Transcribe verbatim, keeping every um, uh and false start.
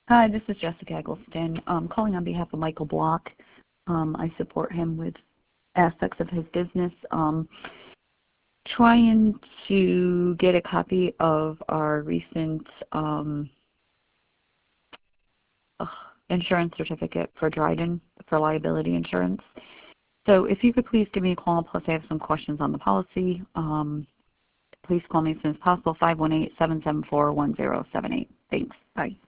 Hi, this is Jessica Eggleston. I'm calling on behalf of Michael Block. Um, I support him with aspects of his business. Um, trying to get a copy of our recent um, ugh, insurance certificate for Dryden for liability insurance. So if you could please give me a call, plus I have some questions on the policy. Um, please call me as soon as possible, five one eight, seven seven four, one zero seven eight. Thanks. Bye.